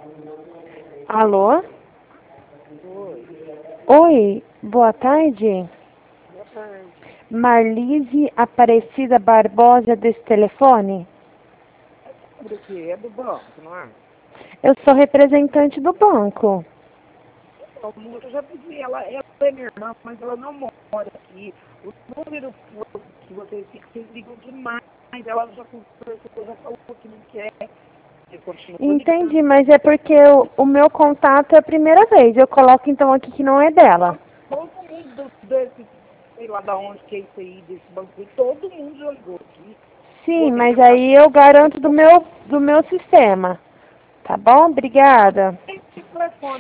Alô? Oi, Oi, boa tarde. boa tarde. Marlise Aparecida Barbosa desse telefone? É sobre o quê? É do banco, não é? Eu sou representante do banco. Então, eu já pedi, ela é minha irmã, mas ela não mora aqui. O número que vocês ligam demais. Ela já conversou, já falou que não quer. Eu continuo Entendi, ligando. mas é porque o meu contato é a primeira vez. Eu coloco então aqui que não é dela. Todo mundo desse, sei lá da onde que é isso aí, desse banco, todo mundo já ligou aqui. Sim, Outra, mas já aí eu garanto do meu sistema. Tá bom? Obrigada. tem telefone.